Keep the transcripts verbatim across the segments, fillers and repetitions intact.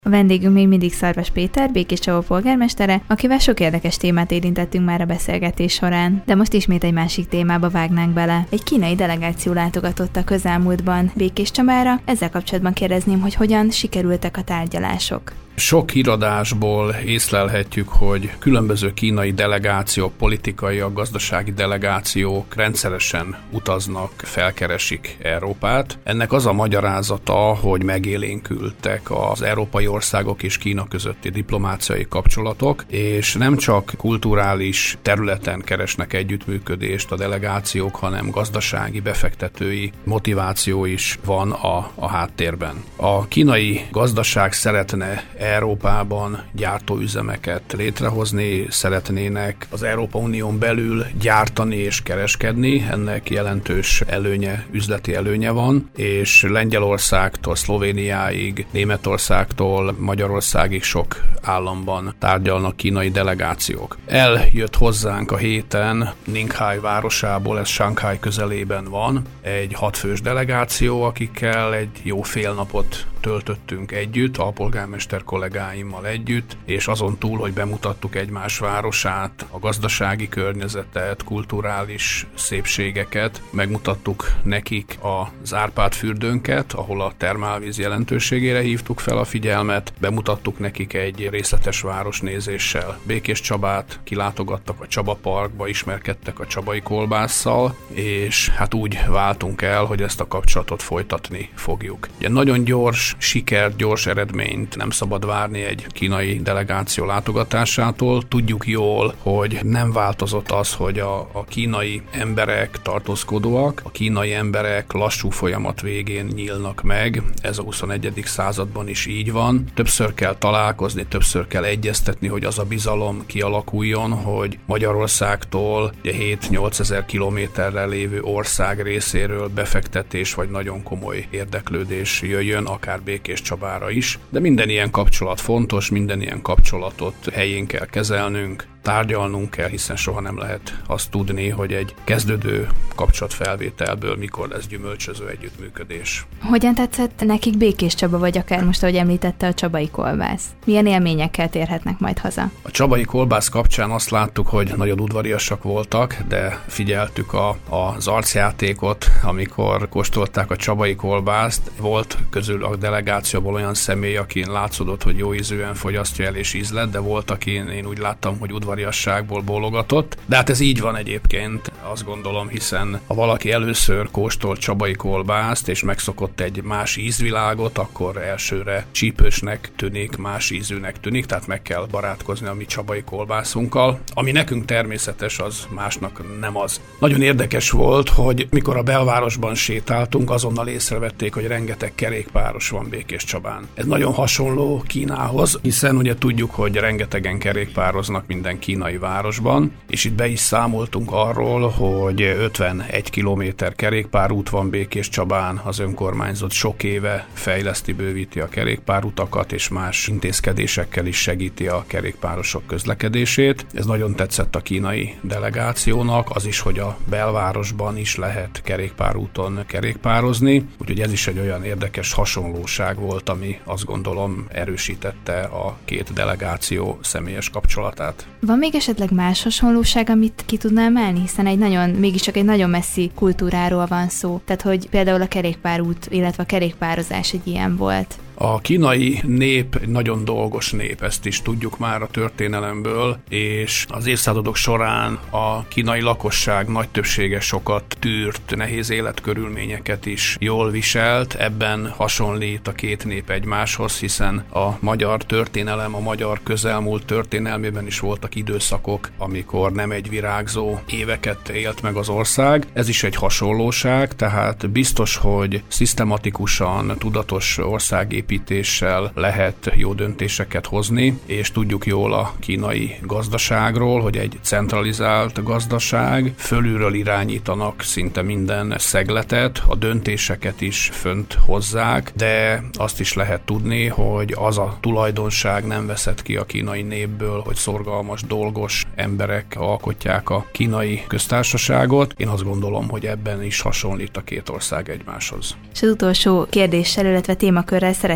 A vendégünk még mindig Szarvas Péter, Békéscsaba polgármestere, akivel sok érdekes témát érintettünk már a beszélgetés során. De most ismét egy másik témába vágnánk bele. Egy kínai delegáció látogatott a közelmúltban Békéscsabára. Ezzel kapcsolatban kérdezném, hogy hogyan sikerültek a tárgyalások. Sok híradásból észlelhetjük, hogy különböző kínai delegációk, politikai, gazdasági delegációk rendszeresen utaznak, felkeresik Európát. Ennek az a magyarázata, hogy megélénkültek az európai országok és Kína közötti diplomáciai kapcsolatok, és nem csak kulturális területen keresnek együttműködést a delegációk, hanem gazdasági, befektetői motiváció is van a, a háttérben. A kínai gazdaság szeretne Európában gyártóüzemeket létrehozni, szeretnének az Európai Unión belül gyártani és kereskedni, ennek jelentős előnye, üzleti előnye van, és Lengyelországtól Szlovéniáig, Németországtól Magyarországig sok államban tárgyalnak kínai delegációk. Eljött hozzánk a héten Ninghai városából, ez Sanghai közelében van, egy hatfős delegáció, akikkel egy jó fél napot töltöttünk együtt, a polgármester kollégáimmal együtt, és azon túl, hogy bemutattuk egymás városát, a gazdasági környezetet, kulturális szépségeket, megmutattuk nekik az Árpád-fürdőnket, ahol a termálvíz jelentőségére hívtuk fel a figyelmet, bemutattuk nekik egy részletes városnézéssel Békéscsabát, kilátogattak a Csaba Parkba, ismerkedtek a csabai kolbásszal, és hát úgy váltunk el, hogy ezt a kapcsolatot folytatni fogjuk. Ugye nagyon gyors sikert, gyors eredményt nem szabad várni egy kínai delegáció látogatásától. Tudjuk jól, hogy nem változott az, hogy a, a kínai emberek tartózkodóak, a kínai emberek lassú folyamat végén nyílnak meg. Ez a huszonegyedik században is így van. Többször kell találkozni, többször kell egyeztetni, hogy az a bizalom kialakuljon, hogy Magyarországtól hét-nyolc ezer kilométerre lévő ország részéről befektetés vagy nagyon komoly érdeklődés jöjjön, akár Békéscsabára is, de minden ilyen kapcsolat fontos, minden ilyen kapcsolatot helyén kell kezelnünk, tárgyalnunk kell, hiszen soha nem lehet azt tudni, hogy egy kezdődő kapcsolatfelvételből mikor lesz gyümölcsöző együttműködés. Hogyan tetszett nekik Békéscsaba, vagy akár most, ahogy említette, a csabai kolbász? Milyen élményekkel térhetnek majd haza? A csabai kolbász kapcsán azt láttuk, hogy nagyon udvariasak voltak, de figyeltük a, az arcjátékot, amikor kóstolták a csabai kolbászt. Volt közül a delegációból olyan személy, akin látszódott, hogy jó ízűen fogyasztja el és ízlett, de volt, akin én úgy láttam, hogy udvariasságból bólogatott. De hát ez így van egyébként, azt gondolom, hiszen ha valaki először kóstolt csabai kolbászt, és megszokott egy más ízvilágot, akkor elsőre csípősnek tűnik, más ízűnek tűnik, tehát meg kell barátkozni a mi csabai kolbászunkkal. Ami nekünk természetes, az másnak nem az. Nagyon érdekes volt, hogy mikor a belvárosban sétáltunk, azonnal észrevették, hogy rengeteg kerékpáros van Békéscsabán. Ez nagyon hasonló Kínához, hiszen ugye tudjuk, hogy rengetegen kerékpároznak minden kínai városban, és itt be is számoltunk arról, hogy ötvenegy kilométer kerékpárút van Békéscsabán, az önkormányzat sok éve fejleszti, bővíti a kerékpárutakat, és más intézkedésekkel is segíti a kerékpárosok közlekedését. Ez nagyon tetszett a kínai delegációnak, az is, hogy a belvárosban is lehet kerékpárúton kerékpározni, úgyhogy ez is egy olyan érdekes hasonlóság volt, ami azt gondolom erősítette a két delegáció személyes kapcsolatát. Van még esetleg más hasonlóság, amit ki tudnál emelni, hiszen egy nagyon, mégiscsak egy nagyon messzi kultúráról van szó, tehát hogy például a kerékpárút, illetve a kerékpározás egy ilyen volt. A kínai nép egy nagyon dolgos nép, ezt is tudjuk már a történelemből, és az évszázadok során a kínai lakosság nagy többsége sokat tűrt, nehéz életkörülményeket is jól viselt, ebben hasonlít a két nép egymáshoz, hiszen a magyar történelem, a magyar közelmúlt történelmében is voltak időszakok, amikor nem egy virágzó éveket élt meg az ország. Ez is egy hasonlóság, tehát biztos, hogy szisztematikusan, tudatos országépítés építéssel lehet jó döntéseket hozni, és tudjuk jól a kínai gazdaságról, hogy egy centralizált gazdaság, fölülről irányítanak szinte minden szegletet, a döntéseket is fönt hozzák, de azt is lehet tudni, hogy az a tulajdonság nem veszett ki a kínai népből, hogy szorgalmas, dolgos emberek alkotják a kínai köztársaságot. Én azt gondolom, hogy ebben is hasonlít a két ország egymáshoz. És az utolsó kérdéssel, illetve témakörrel szeretném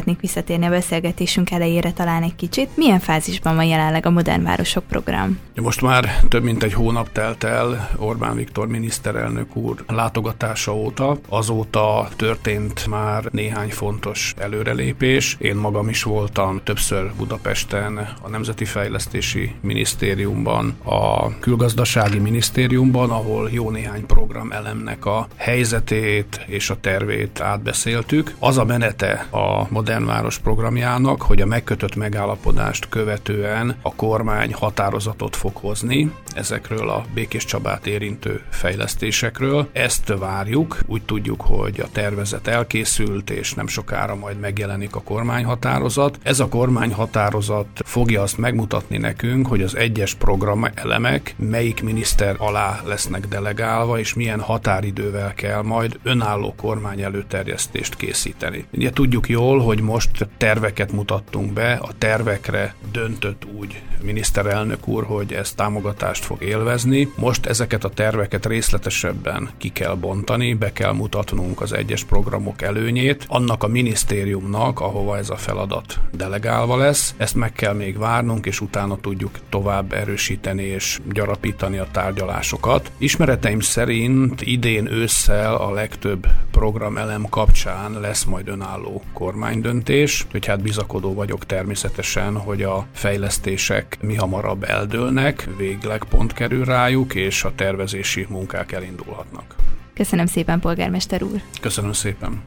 szeretnék visszatérni a beszélgetésünk elejére talán egy kicsit. Milyen fázisban van jelenleg a Modern Városok program? Most már több mint egy hónap telt el Orbán Viktor miniszterelnök úr látogatása óta. Azóta történt már néhány fontos előrelépés. Én magam is voltam többször Budapesten, a Nemzeti Fejlesztési Minisztériumban, a Külgazdasági Minisztériumban, ahol jó néhány programelemnek a helyzetét és a tervét átbeszéltük. Az a menete a Modern Város programjának, hogy a megkötött megállapodást követően a kormány határozatot fog hozni ezekről a Békéscsabát érintő fejlesztésekről. Ezt várjuk, úgy tudjuk, hogy a tervezet elkészült, és nem sokára majd megjelenik a kormányhatározat. Ez a kormányhatározat fogja azt megmutatni nekünk, hogy az egyes programelemek melyik miniszter alá lesznek delegálva, és milyen határidővel kell majd önálló kormány előterjesztést készíteni. Ugye tudjuk jól, hogy most terveket mutattunk be, a tervekre döntött úgy miniszterelnök úr, hogy ez támogatást fog élvezni. Most ezeket a terveket részletesebben ki kell bontani, be kell mutatnunk az egyes programok előnyét, annak a minisztériumnak, ahova ez a feladat delegálva lesz. Ezt meg kell még várnunk, és utána tudjuk tovább erősíteni és gyarapítani a tárgyalásokat. Ismereteim szerint idén ősszel a legtöbb programelem kapcsán lesz majd önálló kormánydöntés, úgyhogy hát bizakodó vagyok természetesen, hogy a fejlesztések mihamarabb eldőlnek, végleg pont kerül rájuk, és a tervezési munkák elindulhatnak. Köszönöm szépen, polgármester úr! Köszönöm szépen!